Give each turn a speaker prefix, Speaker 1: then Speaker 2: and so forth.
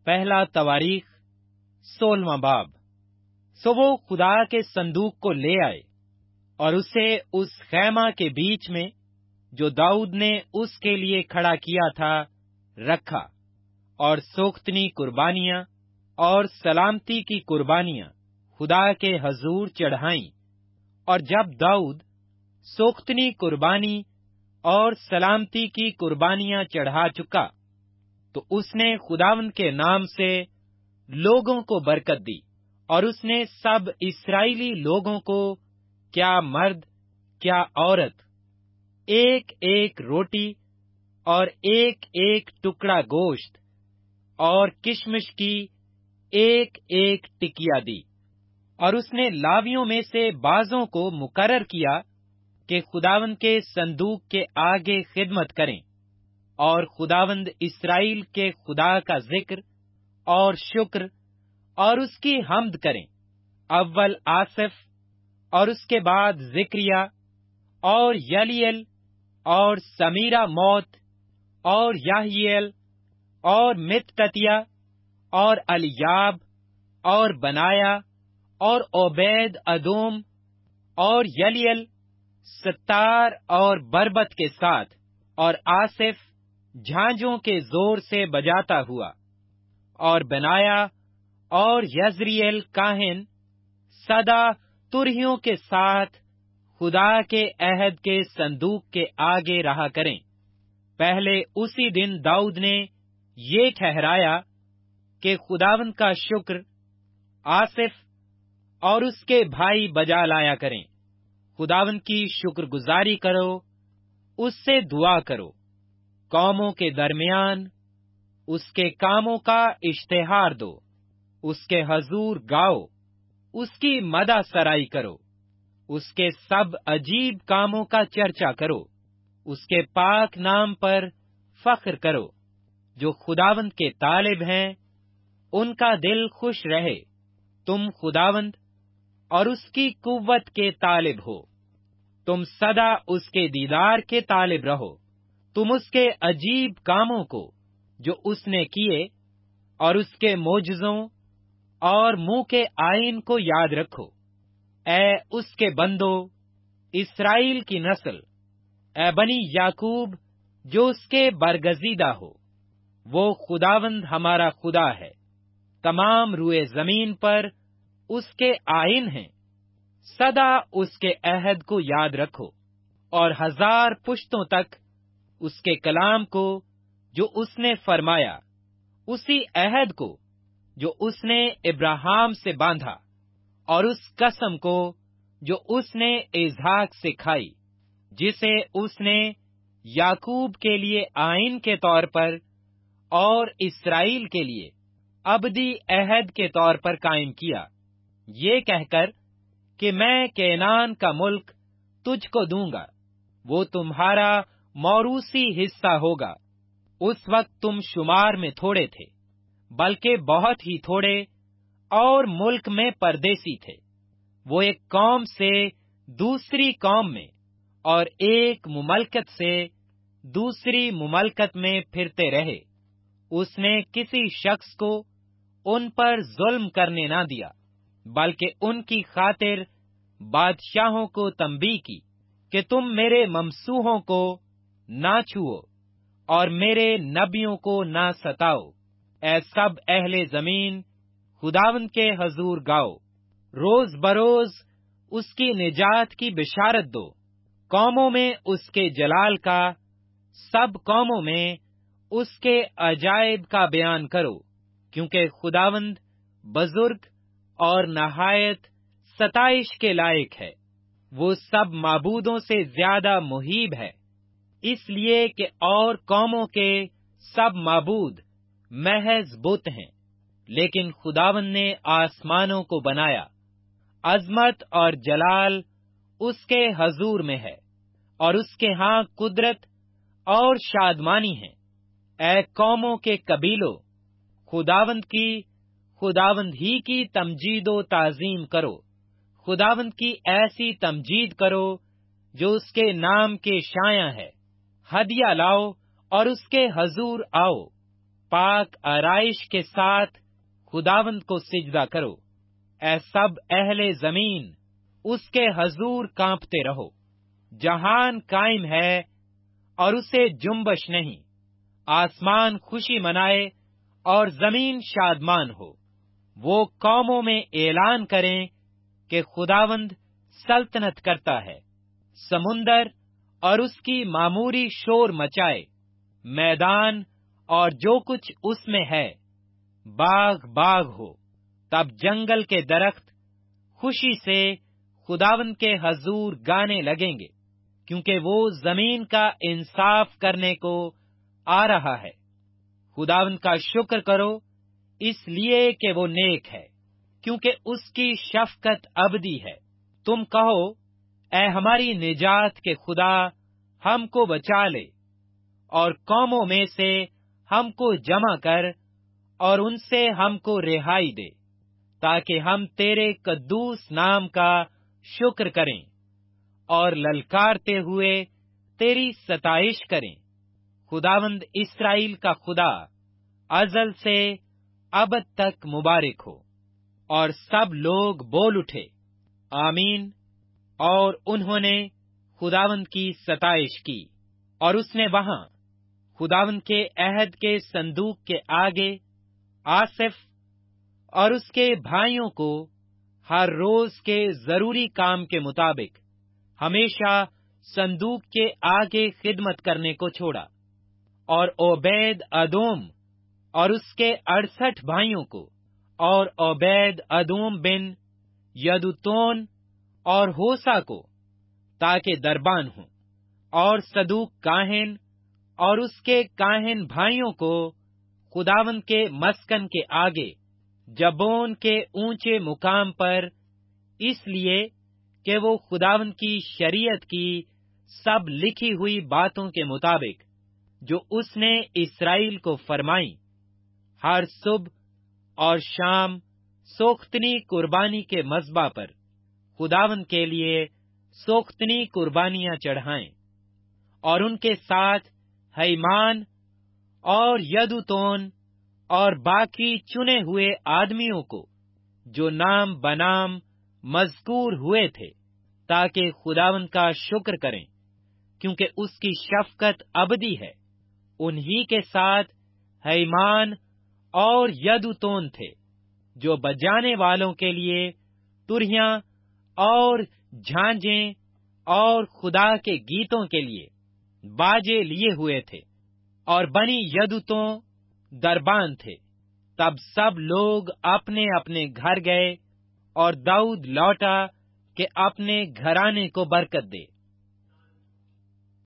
Speaker 1: پہلا تواریخ 16واں باب۔ سو وہ خدا کے صندوق کو لے آئے اور اسے اس خیمہ کے بیچ میں جو داؤد نے اس کے لیے کھڑا کیا تھا رکھا، اور سوختنی قربانیاں اور سلامتی کی قربانیاں خدا کے حضور چڑھائیں۔ اور جب داؤد سوختنی قربانی اور سلامتی کی قربانیاں چڑھا چکا تو اس نے خداوند کے نام سے لوگوں کو برکت دی، اور اس نے سب اسرائیلی لوگوں کو، کیا مرد کیا عورت، ایک ایک روٹی اور ایک ایک ٹکڑا گوشت اور کشمش کی ایک ایک ٹکیا دی۔ اور اس نے لاویوں میں سے بعضوں کو مقرر کیا کہ خداوند کے صندوق کے آگے خدمت کریں اور خداوند اسرائیل کے خدا کا ذکر اور شکر اور اس کی حمد کریں۔ اول آصف اور اس کے بعد ذکریہ اور یلیل اور سمیرہ موت اور یحییل اور متتتیہ اور الیاب اور بنایا اور عبید ادوم اور یلیل ستار اور بربت کے ساتھ، اور آصف جھانجوں کے زور سے بجاتا ہوا، اور بنایا اور یزریل کاہن سدا ترہیوں کے ساتھ خدا کے عہد کے صندوق کے آگے رہا کریں۔ پہلے اسی دن داؤد نے یہ ٹھہرایا کہ خداوند کا شکر آصف اور اس کے بھائی بجا لایا کریں۔ خداوند کی شکر گزاری کرو، اس سے دعا کرو، قوموں کے درمیان اس کے کاموں کا اشتہار دو، اس کے حضور گاؤ، اس کی مدح سرائی کرو، اس کے سب عجیب کاموں کا چرچا کرو، اس کے پاک نام پر فخر کرو۔ جو خداوند کے طالب ہیں ان کا دل خوش رہے۔ تم خداوند اور اس کی قوت کے طالب ہو، تم سدا اس کے دیدار کے طالب رہو۔ تم اس کے عجیب کاموں کو جو اس نے کیے اور اس کے معجزوں اور منہ کے آئین کو یاد رکھو۔ اے اس کے بندو، اسرائیل کی نسل، اے بنی یعقوب جو اس کے برگزیدہ ہو، وہ خداوند ہمارا خدا ہے۔ تمام روئے زمین پر اس کے آئین ہیں۔ سدا اس کے عہد کو یاد رکھو، اور ہزار پشتوں تک اس کے کلام کو جو اس نے فرمایا، اسی عہد کو جو اس نے ابراہیم سے باندھا، اور اس قسم کو جو اس نے اسحاق سے کھائی، جسے اس نے یعقوب کے لیے آئین کے طور پر اور اسرائیل کے لیے ابدی عہد کے طور پر قائم کیا، یہ کہہ کر کہ میں کینان کا ملک تجھ کو دوں گا، وہ تمہارا موروثی حصہ ہوگا۔ اس وقت تم شمار میں تھوڑے تھے، بلکہ بہت ہی تھوڑے، اور ملک میں پردیسی تھے۔ وہ ایک قوم سے دوسری قوم میں اور ایک مملکت سے دوسری مملکت میں پھرتے رہے۔ اس نے کسی شخص کو ان پر ظلم کرنے نہ دیا، بلکہ ان کی خاطر بادشاہوں کو تنبیہ کی کہ تم میرے ممسوحوں کو نہ چھوؤ اور میرے نبیوں کو نہ ستاؤ۔ اے سب اہل زمین، خداوند کے حضور گاؤ، روز بروز اس کی نجات کی بشارت دو۔ قوموں میں اس کے جلال کا، سب قوموں میں اس کے عجائب کا بیان کرو، کیونکہ خداوند بزرگ اور نہایت ستائش کے لائق ہے۔ وہ سب معبودوں سے زیادہ مہیب ہے، اس لیے کہ اور قوموں کے سب معبود محض بت ہیں، لیکن خداوند نے آسمانوں کو بنایا۔ عظمت اور جلال اس کے حضور میں ہے، اور اس کے ہاں قدرت اور شادمانی ہے۔ اے قوموں کے قبیلوں، خداوند ہی کی تمجید و تعظیم کرو۔ خداوند کی ایسی تمجید کرو جو اس کے نام کے شایع ہے۔ ہدیہ لاؤ اور اس کے حضور آؤ، पाक आराइश के साथ खुदावंद को सिजदा करो। ऐ सब अहले जमीन, उसके हजूर कांपते रहो। जहान कायम है और उसे जुम्बश नहीं। आसमान खुशी मनाए और जमीन शादमान हो। वो कौमों में ऐलान करें कि खुदावंद सल्तनत करता है। समुंदर और उसकी मामूरी शोर मचाए। मैदान और जो कुछ उसमें है बाग बाग हो। तब जंगल के दरख्त खुशी से खुदावंद के हजूर गाने लगेंगे, क्योंकि वो जमीन का इंसाफ करने को आ रहा है। खुदावंद का शुक्र करो, इसलिए कि वो नेक है, क्योंकि उसकी शफकत अबदी है। तुम कहो, ऐ हमारी निजात के खुदा, हमको बचा ले और कौमों में से हमको जमा कर और उनसे हमको रिहाई दे, ताकि हम तेरे कद्दूस नाम का शुक्र करें और ललकारते हुए तेरी सताइश करें। खुदावंद इस्राएल का खुदा अजल से अब तक मुबारक हो। और सब लोग बोल उठे, आमीन। और उन्होंने खुदावंद की सताइश की। और उसने वहां खुदावंद के अहद के संदूक के आगे आसिफ और उसके भाइयों को हर रोज के जरूरी काम के मुताबिक हमेशा संदूक के आगे खिदमत करने को छोड़ा। और ओबैद अदोम और उसके 68 भाइयों को, और ओबैद अदोम बिन यदुतोन और होसा को, ताकि दरबान हो। और सदूक काहिन और उसके काहिन भाइयों को खुदावंद के मस्कन के आगे जबोन के ऊंचे मुकाम पर, इसलिए कि वो खुदावंद की शरीयत की सब लिखी हुई बातों के मुताबिक जो उसने इस्राएल को फरमाई, हर सुबह और शाम सोख्तनी कुर्बानी के मज़बा पर खुदावंद के लिए सोख्तनी कुर्बानियां चढ़ाएं। और उनके साथ हैमान और यदुतोन और बाकी चुने हुए आदमियों को, जो नाम बनाम मज़कूर हुए थे, ताकि खुदावंद का शुक्र करें, क्योंकि उसकी शफकत अबदी है। उन्हीं के साथ हैमान और यदुतोन थे, जो बजाने वालों के लिए तुरहियां और झांझें और खुदा के गीतों के लिए बाजे लिए हुए थे। और बनी यदुतों दरबान थे। तब सब लोग अपने अपने घर गए, और दाऊद लौटा कि अपने घराने को बरकत दे।